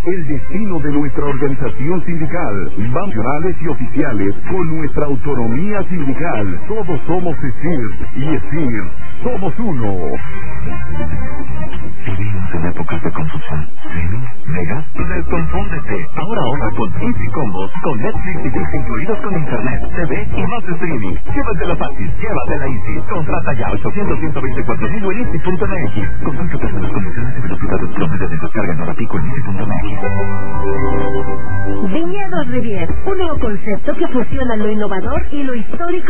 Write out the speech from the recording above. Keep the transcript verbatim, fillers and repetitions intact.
el destino de nuestra organización sindical, nacionales y oficiales, con nuestra autonomía sindical. Todos somos ESIR y ESIR somos uno. Vivimos en épocas de confusión. ¿Streaming? ¿Mega? Desconfúndete. Ahora ahorra con Easy Combos, con Netflix y Disney incluidos con internet, T V y más streaming. Llévatela fácil, llévatela Easy. Contrata ya ochocientos, ciento veinticuatro mil en easy punto m x. Consulta las condiciones y velocidad del promedio de descarga en hora pico en easy punto m x. Viñedos Rivier, un nuevo concepto que fusiona lo innovador y lo histórico